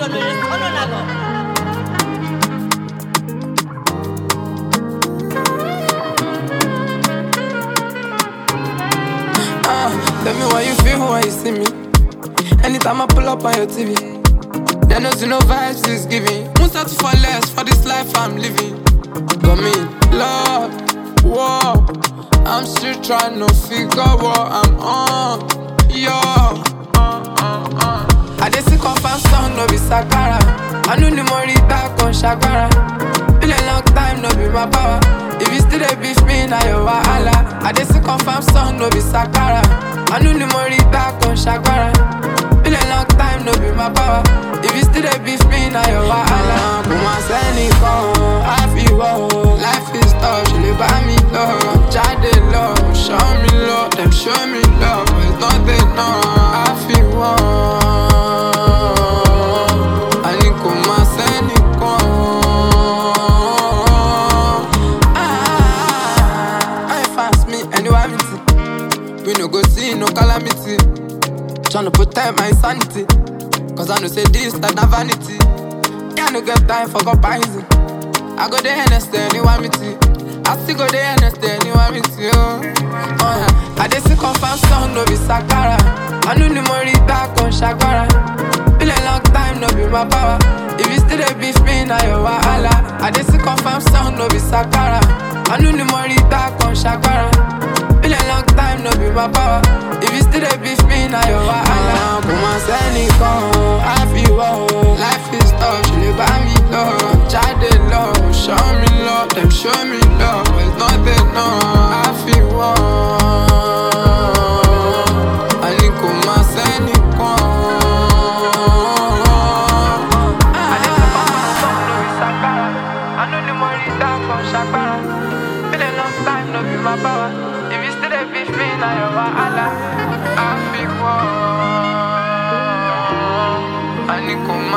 solo eres solo nago. Tell me what you feel when you see me. Anytime I pull up on your TV, there no see no vibes is giving. Won't start to fall less for this life I'm living. Got me, love, war. I'm still trying to figure what I'm on. Yo, I just see confirm song, no be Sakara. I know the money that con Shakara. Been a long time, no be my power. If you still a beef me, now you wahala. I just see confirm song, no be Sakara. I know the money that con Shakara. Been a long time, no be my power. If you still a beef me, now you wahala. Come on, send it on. I feel wow. Life is tough, she live by me love. Child love, show me love, them show me love. It's not they know. I feel wow. I need come on, send it on. I fast me, anyway, we no go see no calamity. Tryna protect my sanity, cause I know say this that na vanity. Yeah, I no get time for comparison. I go there and stand, you want me to. I still go there and stand, you want me to. I just see confirm song, no be Sakara. I know the money that con Shakara. Been a long time, no be my power. If you still a beef me, now you wahala. I just see confirm song, no be Sakara. I know the money that con Shakara. Been a long time, no be my power. If you still a beef me, now you wahala. Come on, send it on. I feel wow. Life is tough, she live by me love. Child they love, show me love, them show me love. It's not they know. I feel wow. I need come on, send it on. I need to find my song, no be Sakara. I know the money that from Shakara. Been a long time, no be my power. If you still a beef me, now you wahala. I feel wow. I need come